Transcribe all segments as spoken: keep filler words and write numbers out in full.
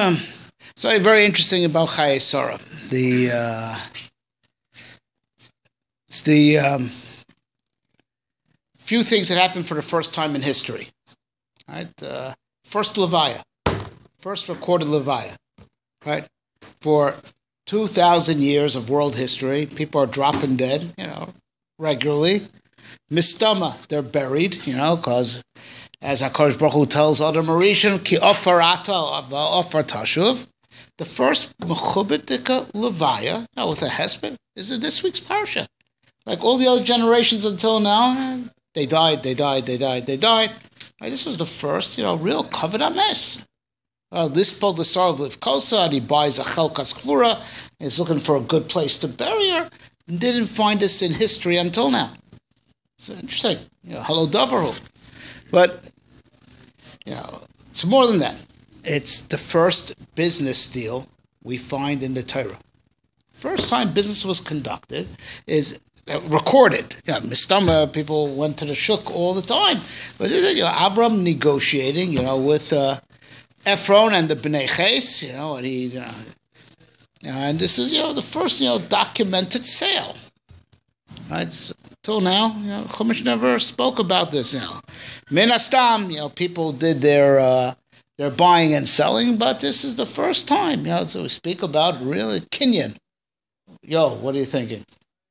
So very interesting about Chayei Sarah. The uh, it's the um, few things that happened for the first time in history. Right, uh, first Levaya, first recorded Levaya. Right, for two thousand years of world history, people are dropping dead, you know, regularly. Mistama, they're buried, you know, because as HaKadosh Baruch Hu tells Adam Arishan, Ki ofarata ofar tashuv. The first Mechubedika Levaya, now with a hesped, is in this week's parsha. Like all the other generations until now, they died, they died, they died, they died. Right, this was the first, you know, real covered ames. Well, this pulled the star of Livkosa, and he buys a Chelkas Kvura, and he's looking for a good place to bury her, and didn't find this in history until now. So interesting. You know, hello Davaru. But, you know, it's more than that. It's the first business deal we find in the Torah. First time business was conducted is uh, recorded. You know, Mistama, people went to the shuk all the time. But, you know, Avram negotiating, you know, with uh, Ephron and the Bnei Ches, you know, and he, uh, you know, and this is, you know, the first, you know, documented sale. Right? So, till now, you know, Chumash never spoke about this, you know. Min Hastam, you know, people did their, uh, their buying and selling, but this is the first time, you know, so we speak about really Kinyan. Yo, what are you thinking?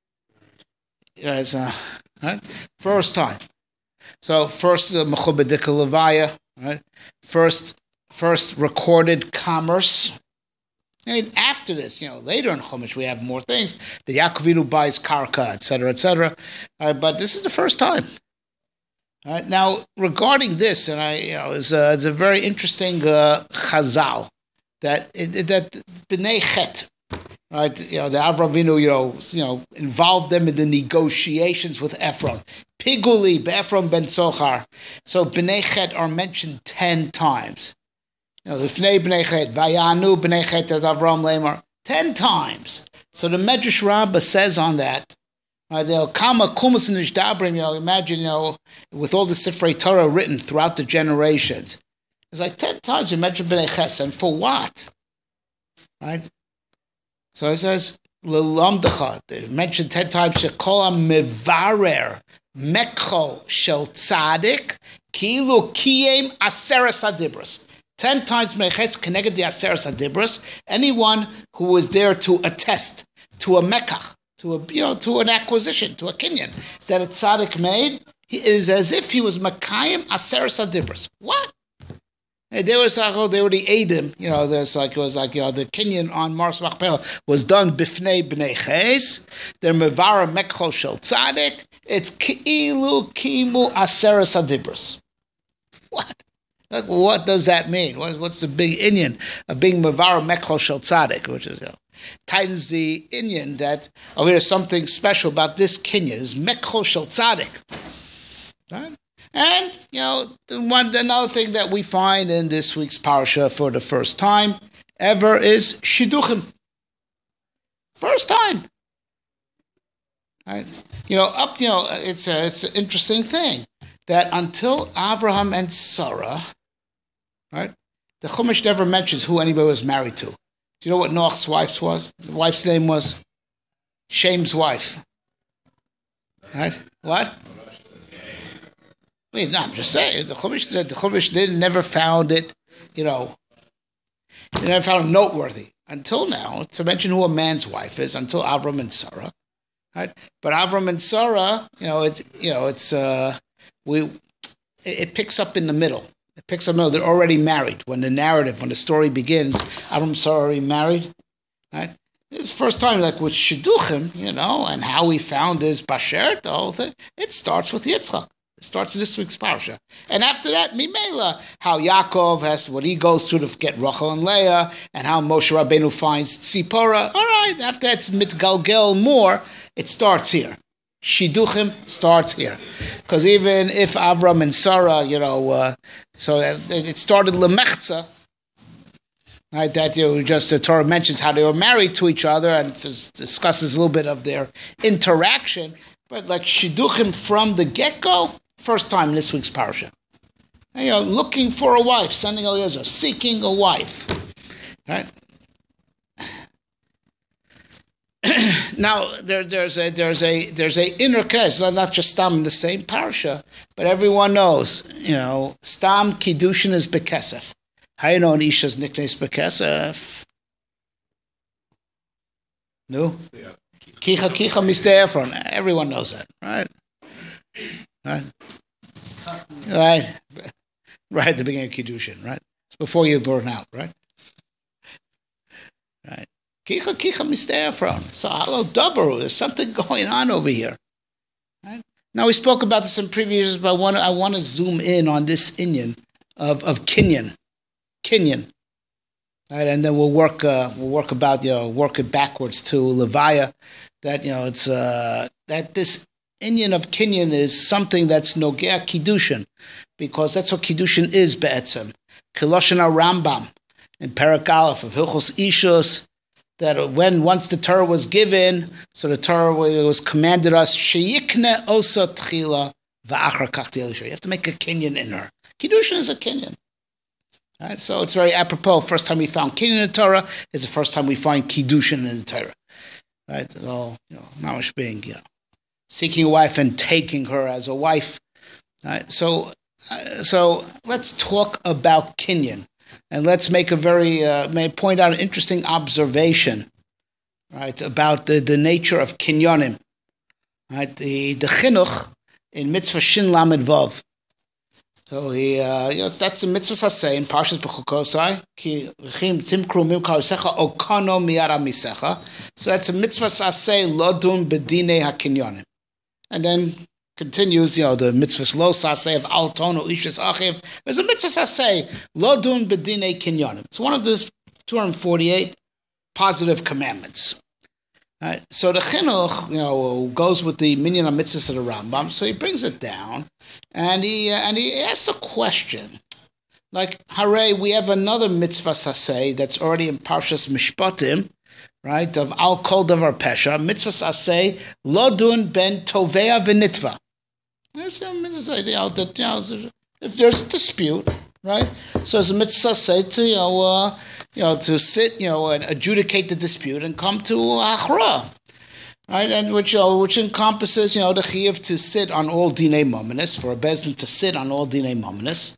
Yeah, it's, uh, right? First time. So, first, the Mechubedika Levaya, right? First, first recorded commerce. And after this, you know, later in Chumash, we have more things. The Yaakovinu buys Karka, et cetera, et cetera. Uh, but this is the first time. Uh, now, regarding this, and I, you know, it's a, it's a very interesting uh, chazal that it, that Bnei Chet, right? You know, the Avraham Avinu, you know, you know, involved them in the negotiations with Ephron. Piguli, Ephron ben Sochar. So Bnei Chet are mentioned ten times. You know, the Fnei Bnei Chet, Vayanu Bnei Chet as Avram Lemar, ten times. So the Medrash Rabbah says on that, uh, you know, Kama Kumas Nishdabrim, you know, imagine, you know, with all the Sifrei Torah written throughout the generations. It's like ten times you mention Bnei Ches, and for what? Right? So it says, L'lamdecha, they mentioned ten times, Shekola Mevarer, Mekcho Shel Tzadik, Kilu Kiyem Aseres Adibras. Ten times Mechetz connected the Aseres Adibras. Anyone who was there to attest to a mekach, to a you know, to an acquisition, to a kinyan that a tzaddik made, he is as if he was Mekayim Aseres Adibras. What? And they was like, oh, they were the Edim. You know, there's like it was like you know the kinyan on Mars Machpelah was done bifnei bnei ches. They're mevara mekcho shel tzaddik. It's ki'ilu kimu Aseres Adibras. What? Like, what does that mean? What's the big inyan of being Mavar Mekho Shel Tzaddik, which is, you know, tightens the inyan that, oh, there's something special about this kinyan, is Mekho Shel Tzaddik. Right? And, you know, the one, another thing that we find in this week's parsha for the first time ever is Shidduchim. First time. Right? You know, up, you know, it's, a, it's an interesting thing that until Abraham and Sarah, right? The Chumash never mentions who anybody was married to. Do you know what Noach's wife's was? The wife's name was Shem's wife. Right? What? Wait, no, I'm just saying. The Chumash, the Chumash did, never found it, you know, they never found it noteworthy. Until now, to mention who a man's wife is, until Avram and Sarah. Right? But Avram and Sarah, you know, it's, you know, it's, uh, we, it, it picks up in the middle. It picks up, no, they're already married. When the narrative, when the story begins, Avram are already married, right? It's the first time, like with Shidduchim, you know, and how we found his Basher, the whole thing, it starts with Yitzchak. It starts this week's parsha. And after that, Mimela, how Yaakov has, what he goes through to get Rachel and Leah, and how Moshe Rabbeinu finds Tzipora. All right, after that's Mitgalgel more, it starts here. Shidduchim starts here. Because even if Avram and Sarah, you know, uh, so it started Lemechza, right, that you know, just the Torah mentions how they were married to each other and discusses a little bit of their interaction, but like Shidduchim from the get-go, first time this week's parsha. And, you know, looking for a wife, sending Eliezer, seeking a wife. Right? Now there, there's a there's a there's a inner case, not just Stam in the same parsha, but everyone knows, you know, Stam Kiddushin is bekesef. How you know an Isha's niknes bekesef? No? Kicha kicha misteh Ephron. Everyone knows that, right? Right? Right. Right at the beginning of Kiddushin, right? It's before you burn out, right? Right. Kicha kicha misteh Ephron. So hello Dabaru. There's something going on over here. Right? Now we spoke about this in previous, but I want to I want to zoom in on this inyan of of Kinyan. Kinyan. Right, and then we'll work uh, we'll work about, you know, work it backwards to Levaya, that, you know, it's uh, that this inyan of Kinyan is something that's Nogea Kiddushin, because that's what Kiddushin is be'etzem. Kiloshon Rambam in Perek Aleph of Hilchos Ishus, that when once the Torah was given, so the Torah was commanded us sheyikne osa tchila va'achar kach tiyel. You have to make a Kinyan in her. Kiddushin is a Kinyan. Right, so it's very apropos. First time we found Kinyan in the Torah is the first time we find Kiddushin in the Torah. Right? So, you know, mamash being, you know, seeking a wife and taking her as a wife. Right? So, uh, so let's talk about Kinyan, and let's make a very, uh, may point out an interesting observation, right, about the, the nature of Kinyanim. Right? The the chinuch in Mitzvah Shin Lamed Vav. So he, uh, you know, that's the mitzvah saseh in Parshas Bechukosai. Ki v'chim timkru milkar yisecha okano miyara misecha. So that's a mitzvah saseh lodun bedine hakinyonim. And then continues, you know, the mitzvah lo saseh of al tono ishas achiv. There's a mitzvah saseh lodun bedine kinyonim. It's one of the two hundred forty-eight positive commandments. Right. So the chinuch, you know, goes with the minyan mitzvahs of the Rambam. So he brings it down, and he uh, and he asks a question, like, "Hare, we have another mitzvah saseh that's already in Parshas Mishpatim, right? Of al kol davar pesha, mitzvah saseh lodun ben tovea v'nitva." There's a mitzvah, you know, that, you know, if there's a dispute, right? So it's a mitzvah saseh to, you know. Uh, You know, to sit, you know, and adjudicate the dispute and come to achra, right? And which, you know, which encompasses, you know, the chiyuv to sit on all dinei mominus, for a bezdin to sit on all dinei mominus.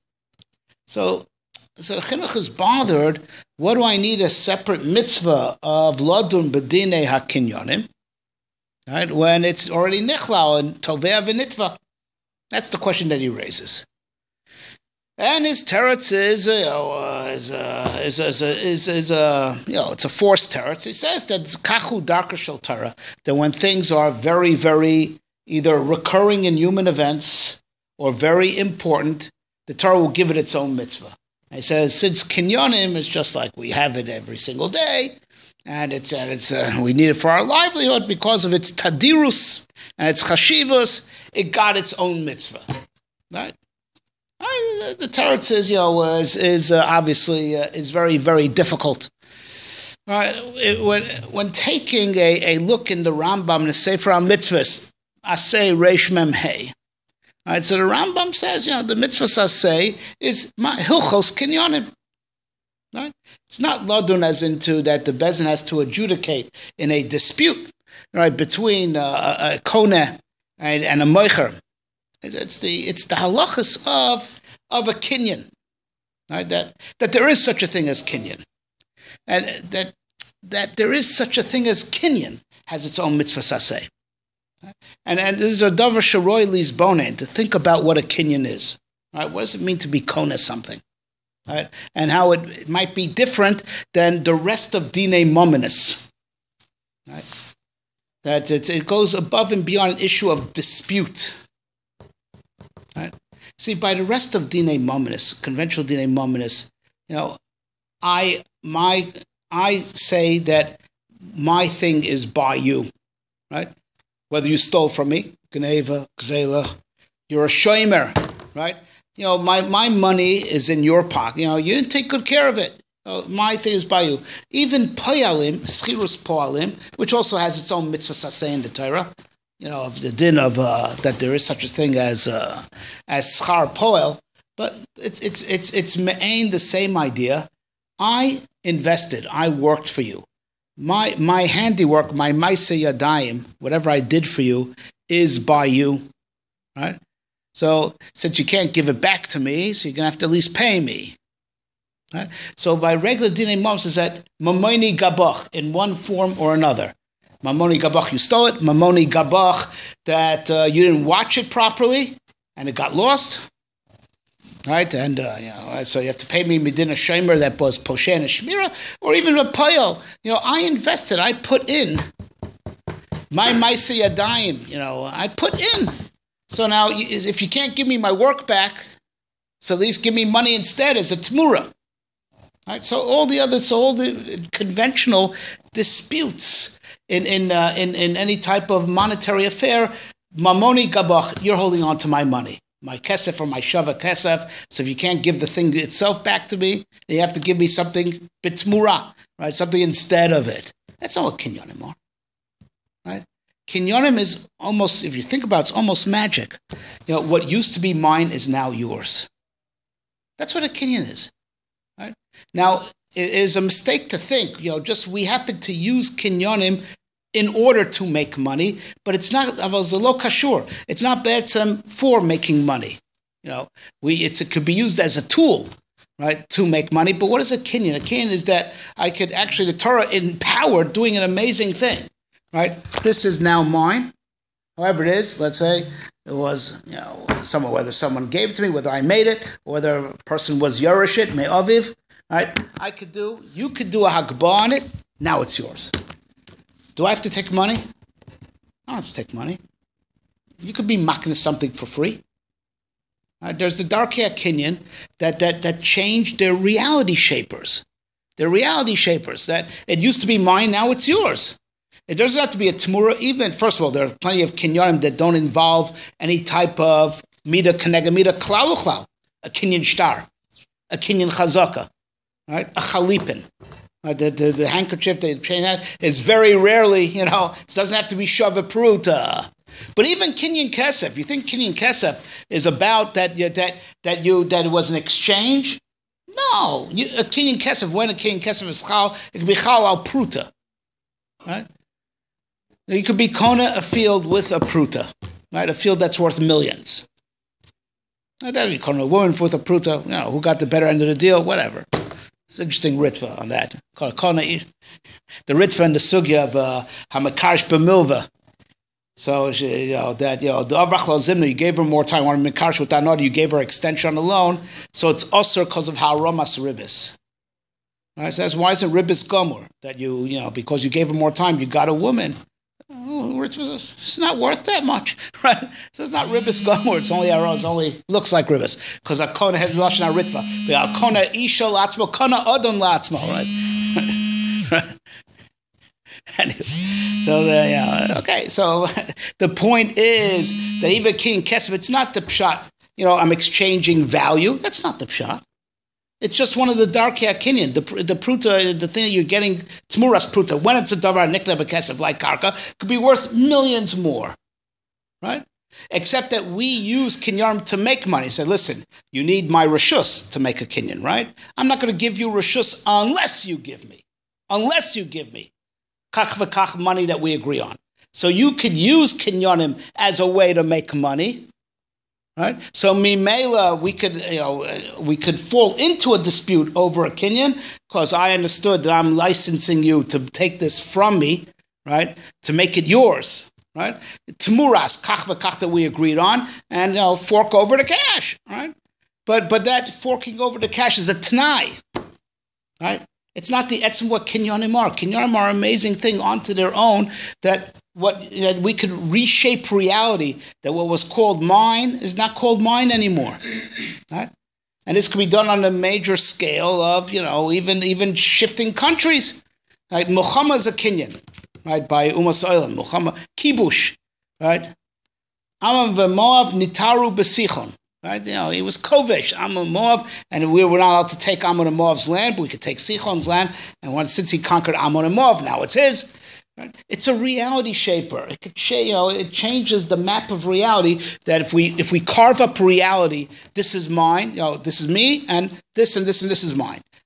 So, so the chinuch is bothered. What do I need a separate mitzvah of ladun b'dinei hakinyonim, right? When it's already nichlau and tovea v'nitva. That's the question that he raises. And his teretz is, you know, uh, is, uh, is, is, is, is, uh, you know, it's a forced teretz. He says that it's kachu darka shel Torah, that when things are very, very either recurring in human events or very important, the Torah will give it its own mitzvah. And he says, since kinyonim is just like we have it every single day, and it's and it's uh, we need it for our livelihood because of its tadirus and its chashivus, it got its own mitzvah, right? The Torah says, you know, is, is uh, obviously uh, is very, very difficult. Right? It, when when taking a, a look in the Rambam, the Sefer HaMitzvahs, Aseh Reish Mem Hey. Right? So the Rambam says, you know, the mitzvah Aseh is Hilchos Kinyonim. Right? It's not ladun as into that the bezin has to adjudicate in a dispute, right, between uh, a, a koneh and, and a moicher. It's the it's the halachas of of a kinyan, right? That that there is such a thing as kinyan, and that that there is such a thing as kinyan has its own mitzvah saseh. And and this is a davar sharoy lis bonen, to think about what a kinyan is. Right? What does it mean to be koneh something? Right? And how it, it might be different than the rest of dinei mominus. Right? That it, it goes above and beyond an issue of dispute. Right? See, by the rest of dinei mominus, conventional dinei mominus, you know, I my I say that my thing is by you, right? Whether you stole from me, gneva, gzela, you're a shomer, right? You know, my, my money is in your pocket. You know, you didn't take good care of it. You know, my thing is by you. Even poyalim, schirus poyalim, which also has its own mitzvah saseh in the Torah. You know, of the din of uh, that there is such a thing as uh, as schar poel, but it's it's it's it's me'ain the same idea. I invested, I worked for you. My my handiwork, my Maaseh Yadayim, whatever I did for you, is by you. Right? So since you can't give it back to me, so you're going to have to at least pay me. Right? So by regular Dinei Mamos is that Mamoni Gabach in one form or another. Mamoni Gabach, you stole it. Mamoni Gabach, that uh, you didn't watch it properly and it got lost. Right? And uh, you know, so you have to pay me Medina Shomer that was Poshe and Shmira, or even a Poyel. You know, I invested, I put in my Maaseh Yadayim, you know, I put in. So now, if you can't give me my work back, so at least give me money instead as a tmura. Right? So all the other, so all the conventional disputes in in uh, in, in any type of monetary affair, mamoni gabach, you're holding on to my money, my kesef or my shava kesef. So if you can't give the thing itself back to me, you have to give me something bitmura, right? Something instead of it. That's not what kinyonim are, right? Kinyonim is almost, if you think about it, it's almost magic. You know, what used to be mine is now yours. That's what a kinyon is. Right? Now, it is a mistake to think, you know, just we happen to use kinyonim in order to make money, but it's not avazalo kashur. It's not betzem for making money. You know, we it's it could be used as a tool, right, to make money. But what is a kinyon? A kinyon is that I could actually, the Torah empowered doing an amazing thing. Right, this is now mine. However it is, let's say it was, you know, someone, whether someone gave it to me, whether I made it, or whether a person was Yoreshit, Me'aviv, right? I could do, you could do a hakbah on it, now it's yours. Do I have to take money? I don't have to take money. You could be makna something for free. Right? There's the Darkei Kinyon that, that, that changed their reality shapers. They're reality shapers. That it used to be mine, now it's yours. It doesn't have to be a tmura. Even, first of all, there are plenty of kinyonim that don't involve any type of mida kenega mida klal uchlal, a kinyon shtar, a kinyon chazaka, right? A chalipin. Uh, the, the, the handkerchief they chain hat is very rarely, you know, it doesn't have to be shava pruta. But even kinyon kesef, you think kinyon kesef is about that that that you that it was an exchange? No, you, a kinyon kesef, when a kinyon kesef is chal, it can be chal al pruta, right? You could be kona a field with a pruta, right? A field that's worth millions. That would be kona a woman with a pruta. You know, who got the better end of the deal? Whatever. It's an interesting ritva on that. Kona, the ritva and the sugya of uh, hamakarish b'milva. So you know that you know the avrach lo zimna, you gave her more time. When makarish with that you gave her extension on the loan, so it's osur because of haramas ribis. Right? So that's why isn't ribis gomor that you you know because you gave her more time, you got a woman. Oh, it's not worth that much, right? So it's not ribis gomor. It's only it only looks like ribis because a kona has lashon haritva. A kona isha latzmo, kona odom latzmo, right? Right. Anyway, so the, yeah, okay. So the point is that even king kesef, it's not the pshat. You know, I'm exchanging value. That's not the pshat. It's just one of the Darkei Kinyon, the the pruta, the thing that you're getting, tmuras pruta. When it's a davar nikna b'kesef like karka, could be worth millions more, right? Except that we use kinyan to make money. Say, listen, you need my reshus to make a kinyan, right? I'm not going to give you reshus unless you give me, unless you give me kach v'kach money that we agree on. So you could use kinyanim as a way to make money. Right, so mimela, we could, you know, we could fall into a dispute over a kinyan because I understood that I'm licensing you to take this from me, right, to make it yours, right? Tmuras kach v'kach that we agreed on, and you know, fork over the cash, right? But but that forking over the cash is a t'nai, right? It's not the etzem what kinyanim are. Kinyanim are an amazing thing onto their own that. What that we could reshape reality, that what was called mine is not called mine anymore, right? And this could be done on a major scale of, you know, even even shifting countries. Right? Muhammad is a kinyan, right? By Umas Oilam, Muhammad kibush, right? Amam v'Moav nitaru b'sichon, right? You know, he was kovesh, Ammon Moav, and we were not allowed to take Ammon and Moav's land, but we could take Sichon's land. And once since he conquered Ammon and Moav, now it's his. Right? It's a reality shaper. It could, you know, it changes the map of reality. That if we if we carve up reality, this is mine, you know, this is me, and this and this and this is mine.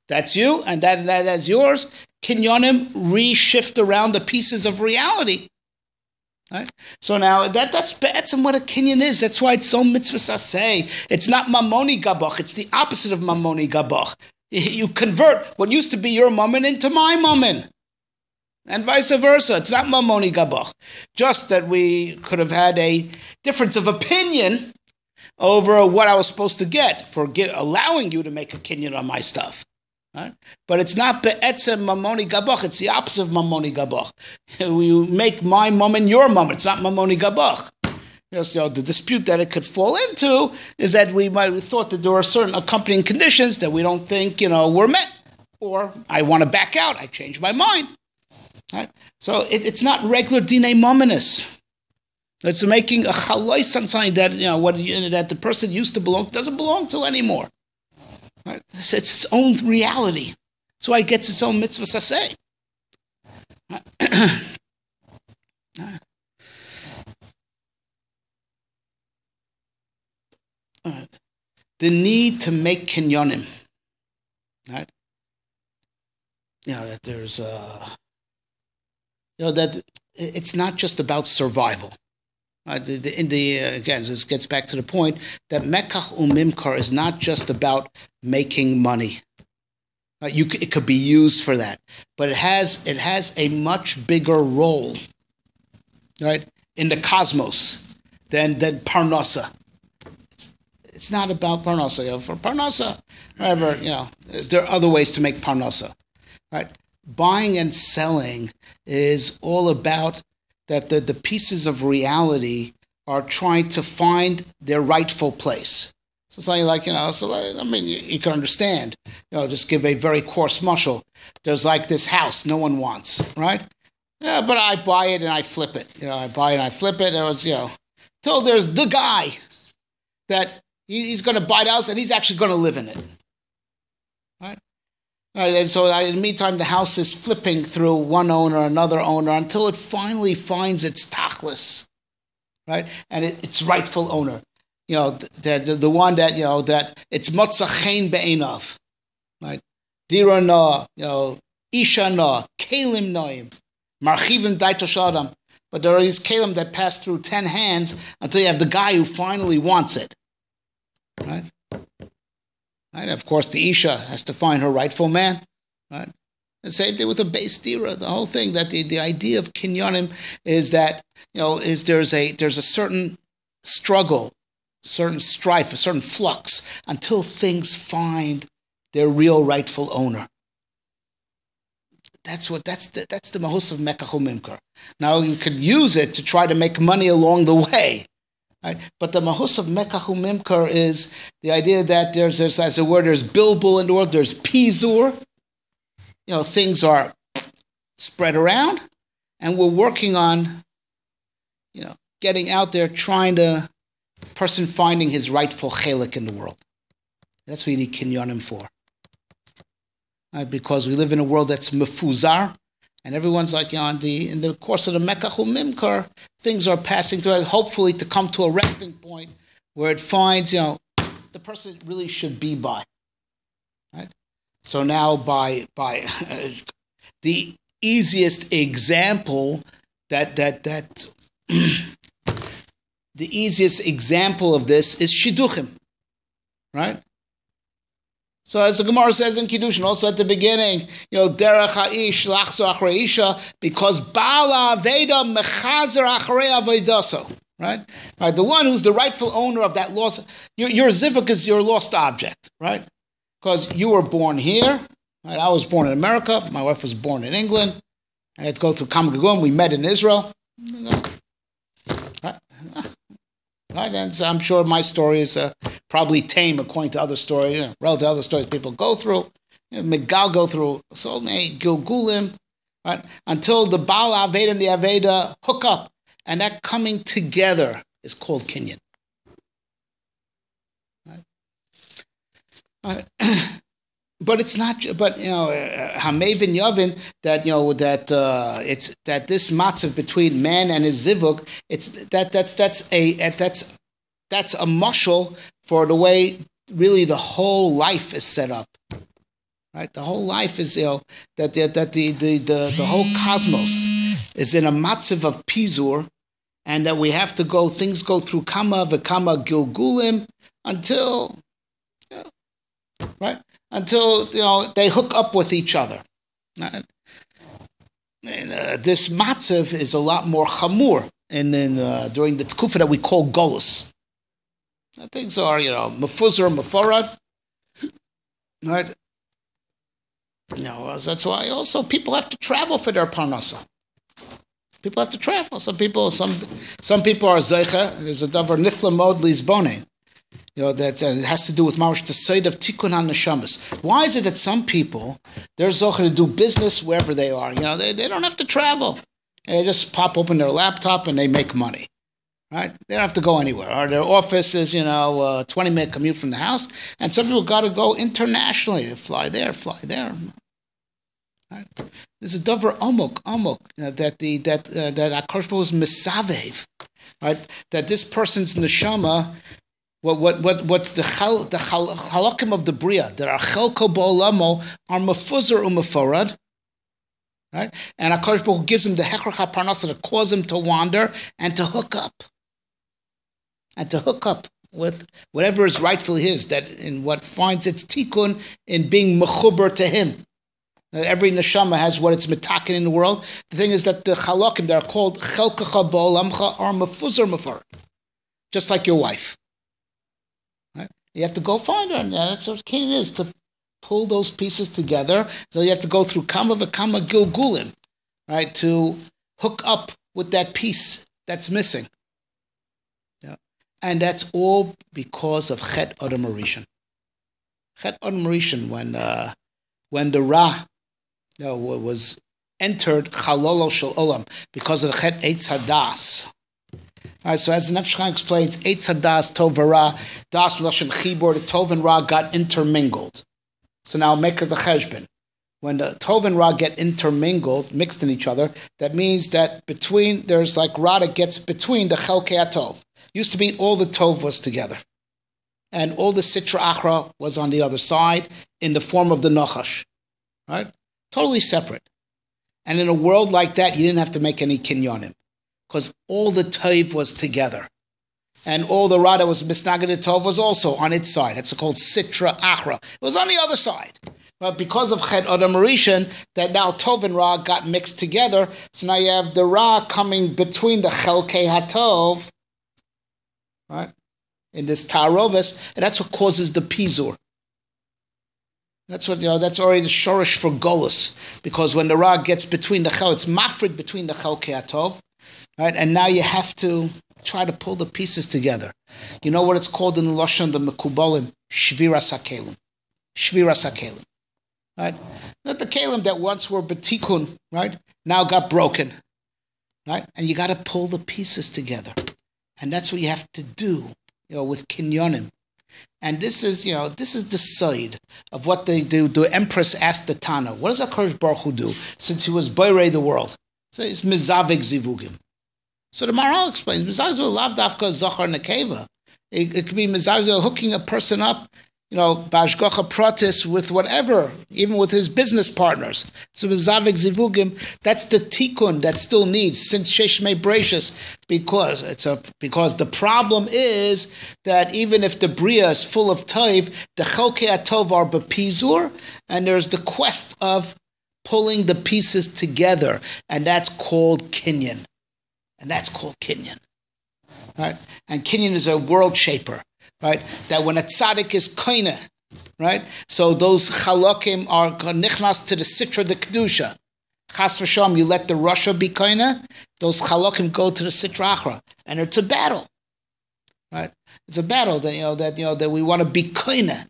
That's you, and that, that that's yours. Kinyonim reshift around the pieces of reality. Right? So now that that's be'etzem what a kinyan is. That's why it's so mitzvah saseh. It's not mamoni gabach. It's the opposite of mamoni gabach. You convert what used to be your mammon into my mammon. And vice versa. It's not mamoni gabach. Just that we could have had a difference of opinion over what I was supposed to get for get, allowing you to make a kinyan on my stuff. Right? But it's not be'etzem mamoni gabach. It's the opposite of mamoni gabach. You make my mammon your mammon. It's not mamoni gabach. Just, you know, the dispute that it could fall into is that we might have thought that there were certain accompanying conditions that we don't think, you know, were met. Or I want to back out. I change my mind. Right? So it, it's not regular dinei mammonis. It's making a chalois on something that, you know, what you know, that the person used to belong doesn't belong to anymore. Right? It's its own reality. That's why it gets its own mitzvah saseh. The need to make kinyonim. Right? You know, that there's uh you know that it's not just about survival. Uh, the, the, in the uh, again, this gets back to the point that mekach umimkar is not just about making money. Uh, you, it could be used for that, but it has it has a much bigger role, right, in the cosmos than than parnasa. It's, it's not about parnasa. You know, for parnasa, however, you know, there are other ways to make parnasa, right? Buying and selling is all about that the, the pieces of reality are trying to find their rightful place. So something like, you know, so I mean, you, you can understand, you know, just give a very coarse mushal. There's like this house no one wants, right? Yeah, but I buy it and I flip it. You know, I buy it and I flip it. It was, you know, till there's the guy that he, he's going to buy the house and he's actually going to live in it, right? Right, and so in the meantime, the house is flipping through one owner, another owner, until it finally finds its tachlis, right? And it, its rightful owner. You know, the, the, the one that, you know, that it's motzachein be'einav, right? Dira na, you know, isha na, kalim noim, marchivim daitosh adam. But there are these kalim that pass through ten hands until you have the guy who finally wants it, right? Right? Of course, the Isha has to find her rightful man. Right? The same thing with the base dira. The whole thing that the, the idea of kinyonim is that, you know, is there's a there's a certain struggle, certain strife, a certain flux until things find their real rightful owner. That's what that's the that's the mahus of mekach umimkar. Now you could use it to try to make money along the way. Right? But the mahus of mekach umimkar is the idea that there's, there's as a word, there's bilbul in the world, there's pizur. You know, things are spread around, and we're working on, you know, getting out there, trying to, person finding his rightful chelik in the world. That's what you need kinyonim for. Right? Because we live in a world that's mefuzar, and everyone's like, you know, in the, in the course of the mekach umimkar, things are passing through, hopefully to come to a resting point where it finds, you know, the person really should be by. Right? So now by by uh, the easiest example that that that the easiest example of this is shidduchim, right? So as the Gemara says in Kiddushin, also at the beginning, you know, derech ha'ish lachzo achrei isha, because ba'al aveda mechazer achrei avedaso, right? Right, the one who's the rightful owner of that lost, your, your zivuk is your lost object, right? Because you were born here, right? I was born in America, my wife was born in England, I had to go through Kam Gagum, we met in Israel, right? Right, and so I'm sure my story is uh, probably tame according to other stories, you know, relative to other stories people go through. You know, Megal go through so many Gilgulim, right? Until the Baal Aveda and the Aveda hook up, and that coming together is called Kinyan. Right? Right. But it's not. But you know, Hamevin Yavin that you know that uh, it's that this matzav between man and his zivuk. It's that that's that's a that's that's a mushal for the way really the whole life is set up. Right? The whole life is, you know, that the, that the, the, the, the whole cosmos is in a matziv of pizur, and that we have to go, things go through kama v'kama gilgulim until, you know, right? Until, you know, they hook up with each other. Right? And, uh, this matziv is a lot more chamur in, in, uh, during the tkufa that we call golus. Things are, you know, mefuzar, meforad, right? You know, that's why also people have to travel for their parnasa. People have to travel. Some people, some some people are zeicha. There's a davar nifla mod lisbonin. You know, that uh, it has to do with mamash the side of tikkun hanashamas. Why is it that some people they're zeicha to do business wherever they are? You know, they, they don't have to travel. They just pop open their laptop and they make money. Right? They don't have to go anywhere. Or their office is, you know, a twenty minute commute from the house. And some people got to go internationally. They fly there, fly there. Right? This is davar amok, amok, you know, that the that uh, that Akash was misavev, right? That this person's neshama, what what what what's the chal, the chal, halakim of the bria that are chelko ba'olamo are mefuzar umeforad. Right? And Akash Baruch Hu gives him the hechrach parnasa to cause him to wander and to hook up. And to hook up with whatever is rightfully his, that in what finds its tikkun in being mechuber to him. That every neshama has what it's metakin in the world. The thing is that the chalakim that are called chelkacha ba'olamcha are mefuzar mefarad. Just like your wife. Right? You have to go find her, and that's what king is, to pull those pieces together. So you have to go through kama v'kama gilgulim, right, to hook up with that piece that's missing. Yeah. And that's all because of Chet Adam Rishon. Chet Adam Rishon, when uh, when the Ra, you know, was entered Chalolo Shel Olam because of the Chet Eitz Hadas. All right, so as the Nefesh Chaim explains, Eitz Hadas Tov v'Ra, Das L'Lashon Chibur, the Tov and Ra got intermingled. So now make the cheshbon. When the Tov and Ra get intermingled, mixed in each other, that means that between, there's like Ra that gets between the Chelkei HaTov. Used to be all the Tov was together. And all the Sitra Achra was on the other side in the form of the Nachash. Right? Totally separate. And in a world like that, you didn't have to make any kinyonim. Because all the Tov was together. And all the Ra that was Misnagid Tov was also on its side. It's called Sitra Achra. It was on the other side. But because of Chet Adam Rishon, that now Tov and Ra got mixed together, so now you have the Ra coming between the Chelkei HaTov, right, in this Tarovis, and that's what causes the Pizur. That's what, you know, that's already the Shorish for Golus, because when the Ra gets between the Chel, it's Mafrid between the Chelkei HaTov, right, and now you have to try to pull the pieces together. You know what it's called in the Lashon, the Mekubalim? Shviras HaKelim. Shviras HaKelim. Right? That the Kelim that once were Betikun, right, now got broken. Right? And you got to pull the pieces together. And that's what you have to do, you know, with Kinyonim. And this is, you know, this is the side of what they do. The Empress asked the Tana, what does HaKadosh Baruch Hu do since he was Boirei the world? So it's Mizavik Zivugim. So the Maharal explains, Mizavik Lav Dafka Zachar Nekeva. It, it could be Mizavik hooking a person up, you know, Bashgacha Pratis with whatever, even with his business partners. So Mizavik Zivugim, that's the tikkun that still needs since Sheshmei Breishis, because it's a because the problem is that even if the Bria is full of Tov, the Chelkei HaTov are bepizur, and there's the quest of pulling the pieces together, and that's called kinyan. And that's called kinyan. Right? And kinyan is a world shaper. Right? That when a tzaddik is koine, right? So those chalakim are nichnas to the sitra, the kedusha. Chas v'sham, you let the Russia be koine, those chalakim go to the sitra achra, and it's a battle, right? It's a battle that you know that you know that we want to be koine,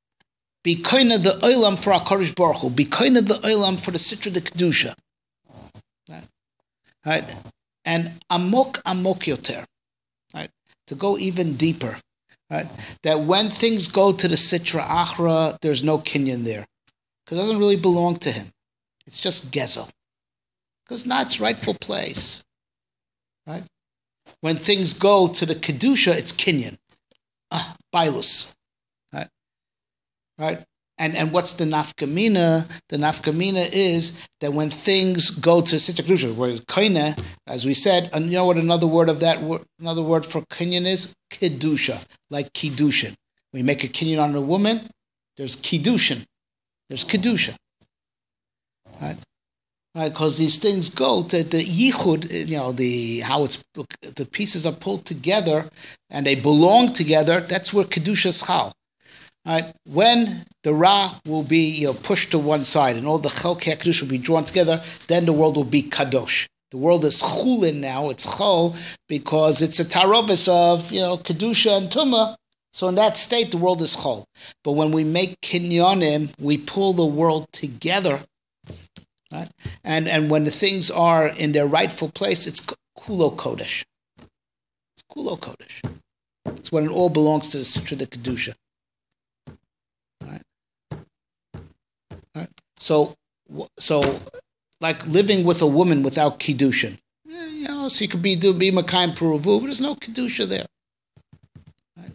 be koine the olam for HaKadosh Baruch Hu, be koine the olam for the sitra, the kedusha, right? Right? And amok amok yoter, right? To go even deeper. Right? That when things go to the Sitra Achra, there's no kinyan there. Because it doesn't really belong to him. It's just Gezel. Because it's not its rightful place. Right? When things go to the Kedusha, it's kinyan. Ah, Bailus. Right? Right? And and what's the nafkamina? The nafkamina is that when things go to such a kedusha, where kaina, as we said, and you know what another word of that word, another word for kinyan is? Kedusha, like kiddushin. When you make a kinyan on a woman, there's kiddushin, there's kedusha, right? Right, because these things go to the yichud, you know, the how it's the pieces are pulled together and they belong together. That's where kedusha schal. Right, when the ra will be, you know, pushed to one side and all the chelkei kedusha will be drawn together, then the world will be kadosh. The world is chulin now; it's chol because it's a tarovis of, you know, kedusha and tumah. So in that state, the world is chol. But when we make kinyanim, we pull the world together. Right? And and when the things are in their rightful place, it's kulo kodesh. It's kulo kodesh. It's when it all belongs to the Sitra de Kedusha. Right? Right? So, so, like living with a woman without kiddushin, eh, you know, so you could be do be makayim peruvu, but there's no kedusha there. Right?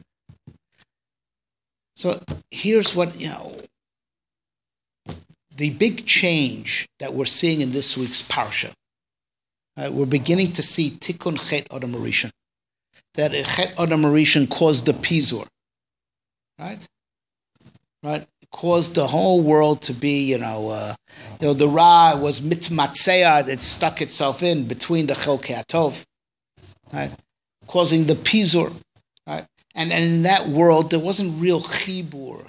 So here's what, you know. The big change that we're seeing in this week's parsha, uh, we're beginning to see Tikkun Chet Adam Rishon, that Chet Adam Rishon caused the Pizur, right? Right, it caused the whole world to be, you know, uh, you know, the Ra was mitmatzea, it stuck itself in between the Chelkei Atov, right, causing the Pizur, right, and and in that world there wasn't real chibur.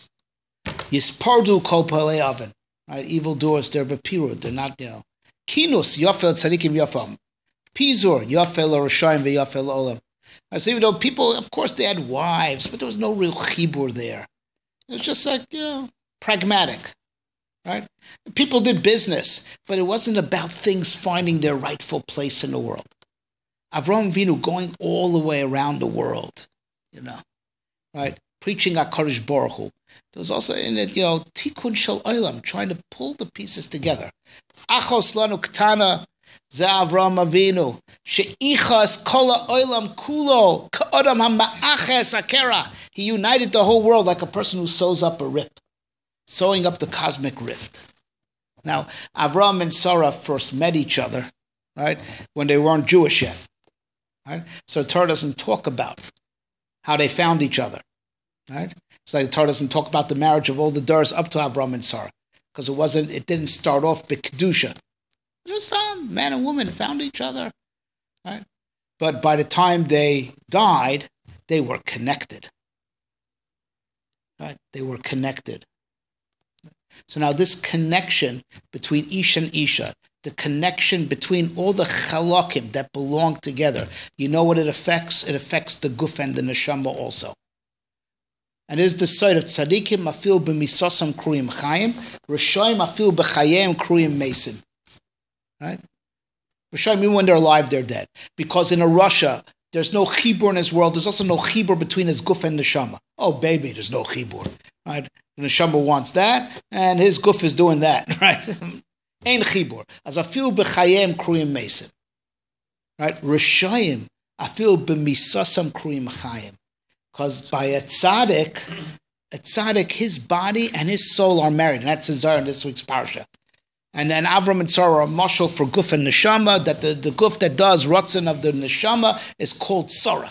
Yispardu kol palei oven. Right, evildoers, they're bepirud. They're not, you know. Kinus yafel tzadikim yafam. Pizur yafel l'rashayim v'yafel olam. Right, so even though people, of course, they had wives, but there was no real chibur there. It was just like, you know, pragmatic. Right? People did business, but it wasn't about things finding their rightful place in the world. Avraham Avinu going all the way around the world, you know, right? Preaching HaKadosh Baruch Hu. There was also in it, you know, Tikkun Shel Olam, trying to pull the pieces together. Achos lanu ktana, ze Avraham Avinu, she'ichas kol ha'olam kulo, ka'odam ha'ma'aches hakera. He united the whole world like a person who sews up a rip, sewing up the cosmic rift. Now, Avraham and Sarah first met each other, right, when they weren't Jewish yet. Right? So the Torah doesn't talk about how they found each other. Right? It's like the Torah doesn't talk about the marriage of all the Durs up to Avraham and Sarah, because it wasn't. It didn't start off b'kedusha. Just um, man and woman found each other, right? But by the time they died, they were connected. Right? They were connected. So now this connection between Ish and Isha, the connection between all the chalakim that belong together, you know what it affects? It affects the guf and the neshama also. And it is the side of tzadikim afil b'misosam kruyim chayim, rishoyim afil b'chayim kruyim mesim. Right? Rishoyim, even when they're alive, they're dead. Because in a Russia, there's no chibur in his world. There's also no chibur between his guf and neshama. Oh, baby, there's no chibur. Right? The neshama wants that, and his guf is doing that. Right? Ein chibur. As afil b'chayim kruyim mesim. Right? Rishoyim afil b'misosam kruyim chayim. Because by a tzaddik, a tzaddik, his body and his soul are married. And that's Zar in this week's parsha. And then Avram and Sarah are mashal for guf and neshama, that the, the guf that does rotzen of the neshama is called Sarah.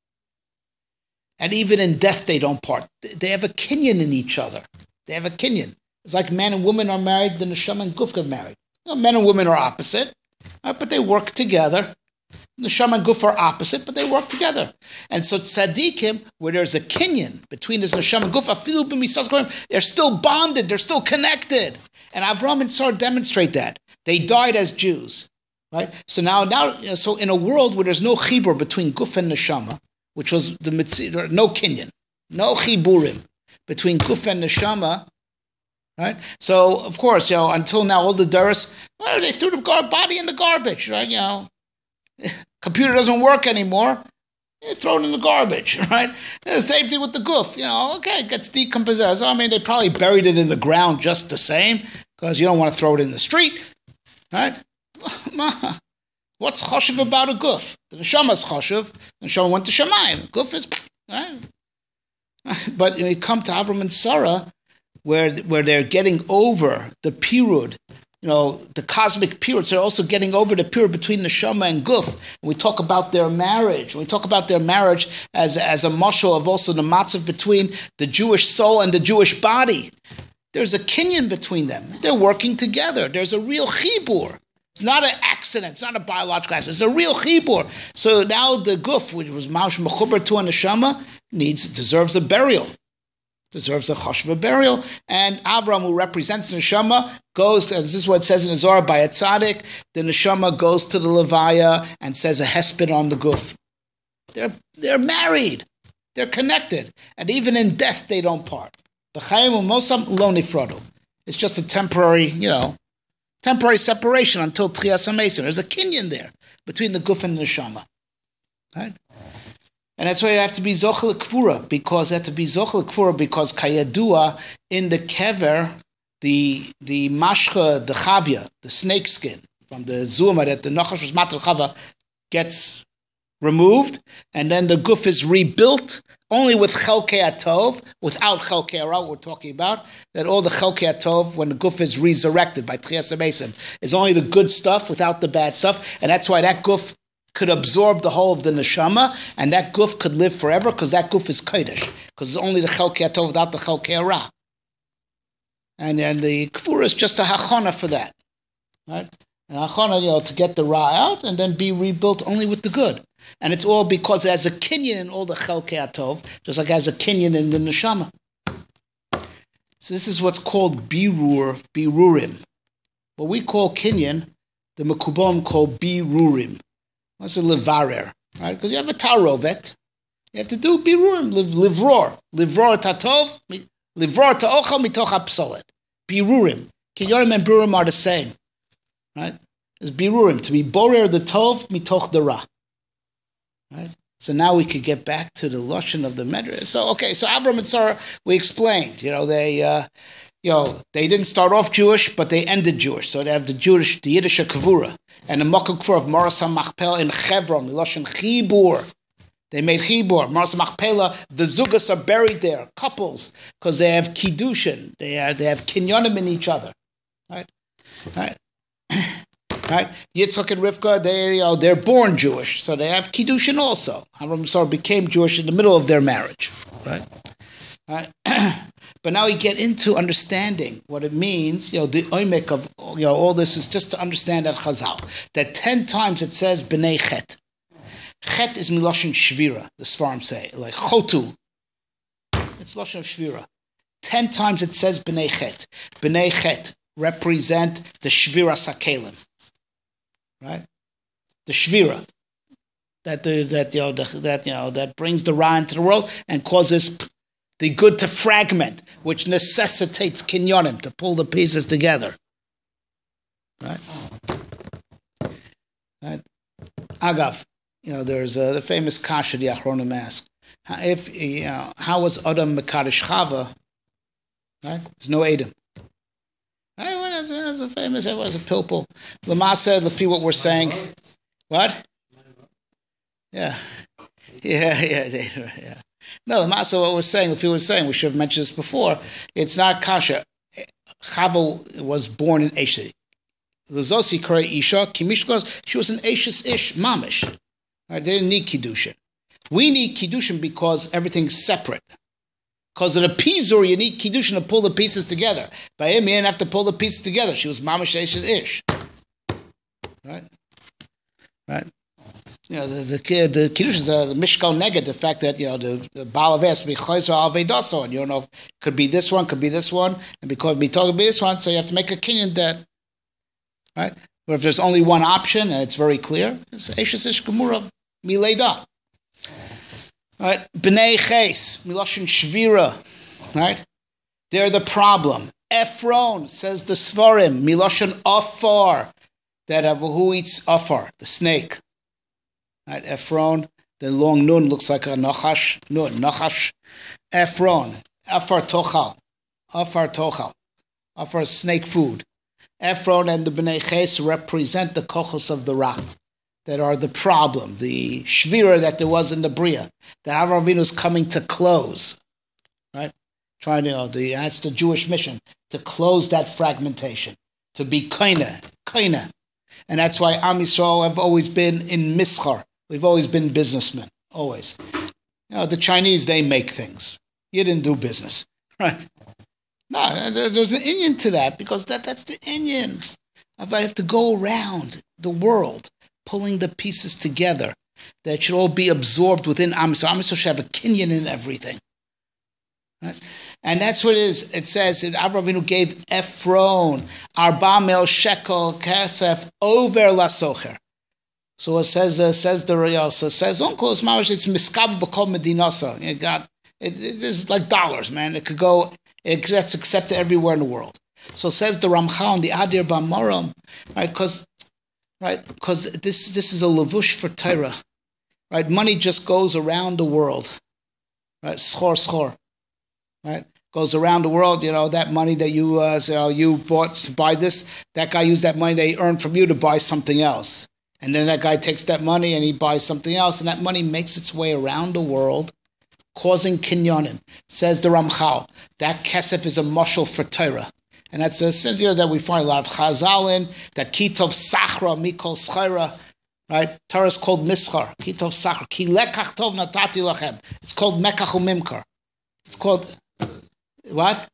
And even in death they don't part. They have a kinyan in each other. They have a kinyan. It's like man and woman are married, the neshama and guf get married. You know, men and women are opposite, right, but they work together. Neshama and guf are opposite, but they work together. And so tzaddikim, where there's a kinyan between this neshama and guf, afilu b'misas korim, they're still bonded, they're still connected. And Avram and Sarah demonstrate that. They died as Jews, right? So now, now, so in a world where there's no chibur between guf and neshama, which was the mitzvah, no kinyan, no chiburim between guf and neshama, right? So of course, you know, until now, all the Doros, well, they threw the gar- body in the garbage, right? You know. Computer doesn't work anymore. You throw it in the garbage, right? And the same thing with the guf. You know, okay, it gets decomposed. I mean, they probably buried it in the ground just the same because you don't want to throw it in the street, right? What's choshev about a guf? The neshama is choshev. The neshama went to Shemayim. Guf is right. But when you come to Avram and Sarah, where where they're getting over the pirud, you know, the cosmic periods. They're also getting over the period between neshama and guf. And we talk about their marriage. We talk about their marriage as, as a mashal of also the matzav between the Jewish soul and the Jewish body. There's a kinyan between them. They're working together. There's a real chibur. It's not an accident. It's not a biological accident. It's a real chibur. So now the guf, which was maush mechuber to a neshama, needs deserves a burial. Deserves a chashva burial, and Avram, who represents the neshama, goes. And this is what it says in the Zohar by a tzaddik. The neshama goes to the levaya and says a hesped on the guf. They're they're married. They're connected, and even in death they don't part. B'chaim u'mosam lo nifradu. It's just a temporary, you know, temporary separation until Tchias HaMesim. There's a kinyan there between the guf and the neshama, right? And that's why you have to be zochel kfura, because you have to be zochel kfura because kayadua in the kever, the the mashcha, the chavya, the snake skin from the zuma that the nachash was matal chava gets removed, and then the guf is rebuilt only with chelkei atov, without chelkei hara. We're talking about that all the chelkei atov, when the guf is resurrected by Tchias HaMesim, is only the good stuff without the bad stuff, and that's why that guf could absorb the whole of the neshama, and that guf could live forever, because that guf is kodesh, because it's only the chelkei atov without the chelkei hara. And then the kfura is just a hachana for that, right? And hachana, you know, to get the ra out, and then be rebuilt only with the good. And it's all because it has a kinyan in all the chelkei atov, just like it has a kinyan in the neshama. So this is what's called birur, birurim. What we call kinyan, the mekubalim call birurim. What's a levarer, right? Because you have a tarovet, you have to do birurim, liv, livror, livror tatov, livror ta'ochel mitoch hapsolet. Birurim, kinyorim and birurim are the same, right? It's birurim, to be borer the tov mitoch the ra, right? So now we could get back to the lashon of the medrash. So okay, so Avram and Sarah, we explained, you know, they, uh, you know, they didn't start off Jewish, but they ended Jewish. So they have the Jewish, the Yiddish kavura, and the Makkah kavura of Moras HaMachpelah in Chevron, the lashon chibur. They made chibur. Moras HaMachpelah, the zugas are buried there, couples, because they have kiddushin. They have, they have kinyonim in each other, right? Right. Right, Yitzchak and Rivka, they, you know, they're born Jewish, so they have kiddushin also. Avram and Sarah became Jewish in the middle of their marriage, right? Right. But now we get into understanding what it means. You know, the oimek of, you know, all this is just to understand that Chazal, that ten times it says b'nei chet. Chet is miloshin shvira. The Sfarim say, like chotu. It's loshin of shvira. Ten times it says b'nei chet. B'nei chet represent the shvira sakelim. Right, the shvira that the, that you know the, that you know that brings the ra into the world and causes the good to fragment, which necessitates kinyonim to pull the pieces together. Right, right. Agav, you know, there's uh, the famous kasha the Achronim asked: if you know, how was Adam mekadosh Chava? Right, there's no Adam. Everyone has a, has a famous, everyone has a pilpul. Lama said, Lefi, what we're saying. What? Yeah. Yeah, yeah, yeah. No, Lama said what we're saying, Lefi was saying, we should have mentioned this before. It's not kasha. Chava was born in Eshe. Lazosi Kare Isha, Kimishkos, she was an Eshes Ish, Mamish. Right, they didn't need Kiddushin. We need Kiddushin because everything's separate. Because of the pizur, you need kiddushin to pull the pieces together. By him, you didn't have to pull the pieces together. She was mamash eshes ish, right? Right. You know, the the, the kiddush is uh, the mishkal neged. The fact that you know the, the baal has to be chayzer al veidaso, and you don't know if it could be this one, could be this one, and because we talk about this one, so you have to make a kinyan that, right? But if there's only one option and it's very clear, it's eshes ish gemura mileda. Right, B'nei Ches, Miloshin Shvira, right? They're the problem. Ephron, says the Svarim, Miloshin Afar, that uh, who eats Afar, the snake. Right, Ephron, the long nun looks like a Nachash, nun, Nachash. Ephron, Afar Tochal, Afar Tochal, Afar snake food. Ephron and the B'nei Ches represent the kochos of the Ra, that are the problem, the shvira that there was in the Bria, that Avraham Avinu is coming to close, right? Trying to, you know, the, that's the Jewish mission, to close that fragmentation, to be kaina, kaina. And that's why Am Yisrael have always been in mischar. We've always been businessmen, always. You know, the Chinese, they make things. You didn't do business, right? No, there, there's an Inyan to that, because that, that's the Inyan. If I have to go around the world, pulling the pieces together, that should all be absorbed within Am Yisrael. Am Yisrael should have a kinyan in everything. Right? And that's what it is. It says that Avraham Avinu gave Ephron, Arba Mel Shekel Kesef over Lasocher. So it says, uh, says the Royal, so it says, Uncle, it's Miskab B'Kol Medinasa. It got, it, it is like dollars, man. It could go, it gets accepted everywhere in the world. So says the Ramchal and the Adir B'Maram, right? Because, right, because this, this is a lavush for Torah, right? Money just goes around the world, right? Schor, schor. Right, goes around the world. You know, that money that you uh, so you bought to buy this, that guy used that money that he earned from you to buy something else, and then that guy takes that money and he buys something else, and that money makes its way around the world, causing kinyonim. Says the Ramchal, that kesef is a mashal for Torah, and that's a symbol that we find a lot of Chazal in. That kitov sachra mikol schira. Right, Torah is called mischar. Kitov sachra ki lekach tov natati lachem. It's called mekach umimkar. It's called. What?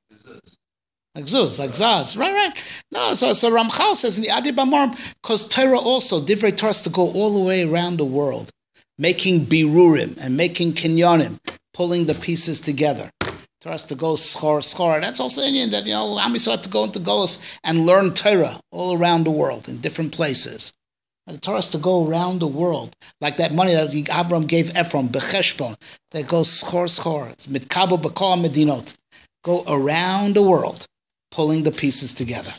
Like Zuz, like Zaz. Right, right. No, so, so Ramchal says in the Adi B'Maram, because Torah also, Divrei Torah has to go all the way around the world, making birurim and making kinyonim, pulling the pieces together. Torah has to go schor, schor. That's also Indian that, you know, Am Yisrael had to go into Golos and learn Torah all around the world in different places. And the Torah has to go around the world, like that money that Abraham gave Ephron, Becheshbon, that goes schor, schor. It's mitkabo b'kol medinot. Go around the world, pulling the pieces together.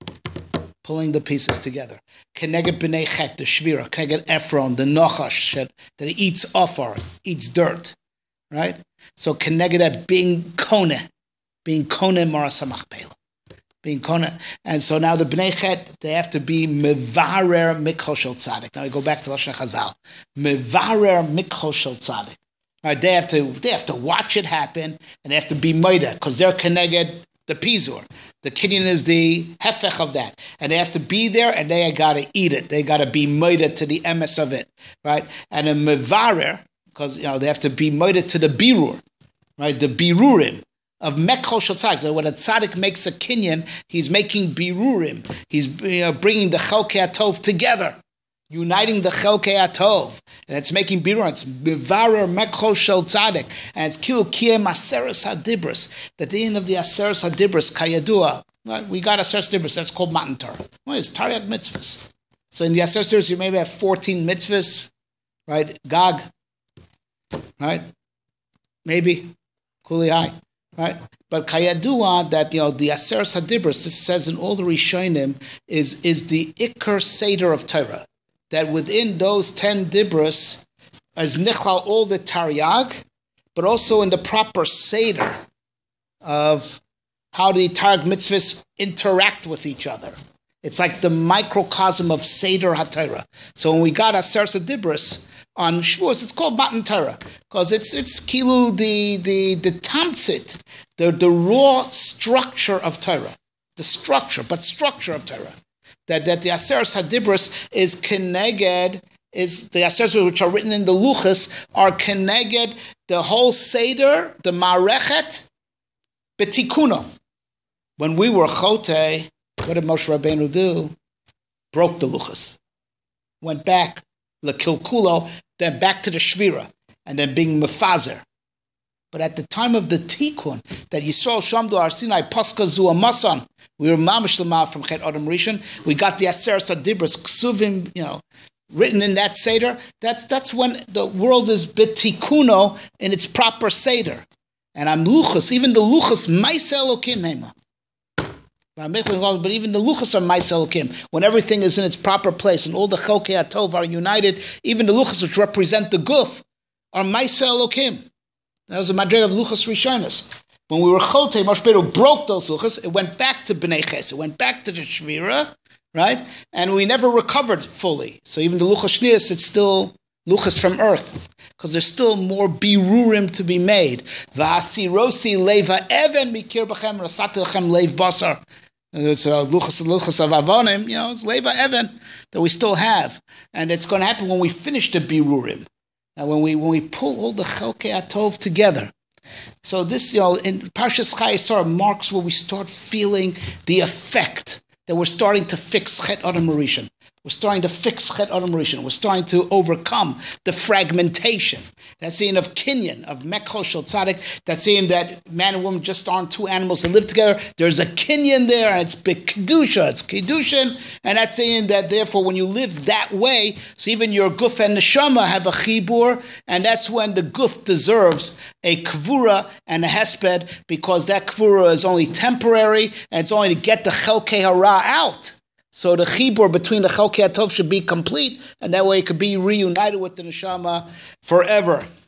Pulling the pieces together. Keneged b'nei chet, the shvira, keneged Ephron, the nochash, that he eats offer, eats dirt. Right? So keneged that being kone, being kone marasamach pela. Being kona, and so now the Bnei Chet, they have to be mevarer mikol shel tzaddik. Now we go back to Lashon Chazal, mevarer mikol shel tzaddik. Right, they have to they have to watch it happen, and they have to be moida because they're connected the pizur. The kinyan is the hefech of that, and they have to be there, and they got to eat it. They got to be moida to the emes of it, right? And a mevarer, because you know they have to be moida to the birur, right? The birurim. Of Mekhol Shel Tzaddik, when a tzaddik makes a kinyan, he's making birurim. He's you know, bringing the Chelkei HaTov together, uniting the Chelkei HaTov, and it's making birurim. It's Mivarer Mekhol Shel Tzaddik, and it's Kilu Kiem Aseres HaDibros. That the end of the Aseres HaDibros, Kayadua, right? We got Aseres HaDibros. That's called Matan Torah. Well, it's Taryag mitzvahs. So in the Aseres HaDibros, you maybe have fourteen mitzvahs, right? Gag, right? Maybe Kuli Hai. Right, but kayadua that you know the Aseres HaDibros, this says in all the Rishonim, is is the Iker Seder of Torah. That within those ten dibros is nichlal all the Taryag, but also in the proper Seder of how the Taryag mitzvahs interact with each other. It's like the microcosm of Seder HaTorah. So when we got Aseres HaDibros on Shavuos, it's called Matan Torah because it's it's kilu the the the tamtzit, the the raw structure of Torah, the structure, but structure of Torah. That that the Aseres HaDibros is keneged, is the Aseres which are written in the Luchas are keneged the whole Seder, the Marechet, betikuno. When we were Chotei, what did Moshe Rabbeinu do? Broke the Luchas, went back lekilkulo, then back to the shvira, and then being mefazer. But at the time of the tikkun, that Yisrael Shamdu Ar Sinai Paska Zu Amasan, we were mamish lema from Chet Adam Rishon. We got the Aseres HaDibros ksuvim, you know, written in that seder. That's that's when the world is betikuno in its proper seder. And I'm luchas, even the luchas ma'aseh Elokim hema. But even the luchas are ma'aseh Elokim. When everything is in its proper place and all the Chelkei HaTov are united, even the luchas which represent the guf are ma'aseh Elokim. That was a madrega of luchas rishonos. When we were chotei, Moshe Rabbeinu broke those luchas. It went back to bnei ches. It went back to the shvira, right? And we never recovered fully. So even the luchas shnius, it's still luchas from earth, because there's still more birurim to be made. V'asirosi leva even mikir b'chem rasatechem leiv basar. It's a luchas luchas of avonim, you know, it's leva even that we still have, and it's going to happen when we finish the birurim. Now, when we when we pull all the chelkei atov together. So this, you know, in Parshas Chayei Sarah marks where we start feeling the effect that we're starting to fix Chet Adam Rishon. We're starting to fix Chet Adam Rishon. We're starting to overcome the fragmentation. That scene of Kinyan, of Mekho Shel Tzadik, that scene that man and woman just aren't two animals that live together. There's a Kinyan there, and it's big Kedusha, it's Kedushin, and that's saying that therefore when you live that way, so even your Guf and Neshama have a Chibur, and that's when the Guf deserves a Kvura and a Hesped, because that Kvura is only temporary, and it's only to get the Chelkei Hara out. So the chibur between the Chelkei Atov should be complete, and that way it could be reunited with the neshama forever.